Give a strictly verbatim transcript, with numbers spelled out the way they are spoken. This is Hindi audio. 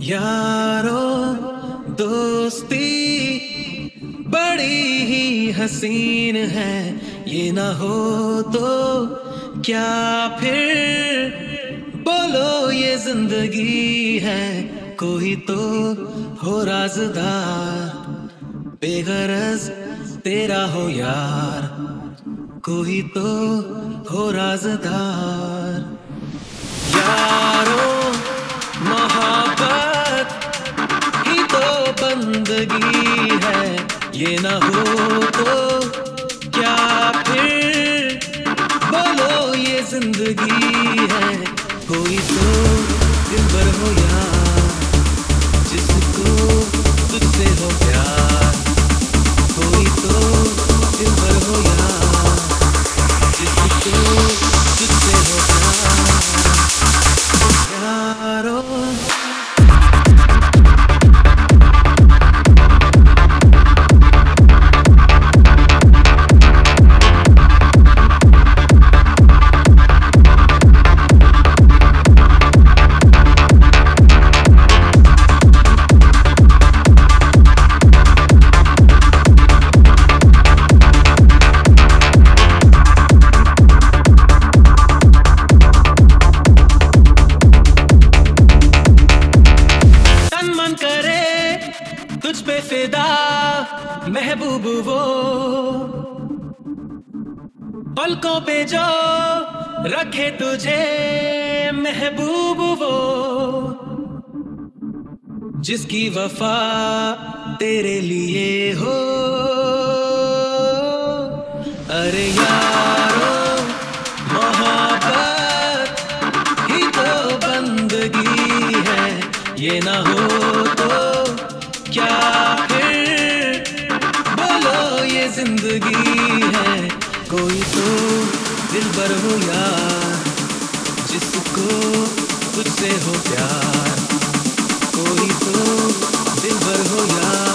यारो दोस्ती बड़ी ही हसीन है, ये ना हो तो क्या फिर बोलो ये जिंदगी है। कोई तो हो राज़दार, बेगरज तेरा हो यार, कोई तो हो राज़दार। यारो मोहब्बत ही तो बंदगी है, ये ना हो तो क्या फिर बोलो ये जिंदगी है। कोई तो दिलबर हो यार, जिसको तुझसे हो प्यार। कोई तो दिलबर हो यार, जिसको तुझसे हो प्यार। यारो तुझ पे फिदा महबूब वो, पलकों पे जो रखे तुझे महबूब वो, जिसकी वफा तेरे लिए हो। अरे यारो मोहब्बत ही तो बंदगी है, ये ना हो तो क्या फिर बोलो ये जिंदगी है। कोई तो दिलबर हो यार, जिसको तुझसे हो प्यार। कोई तो दिलबर हो यार।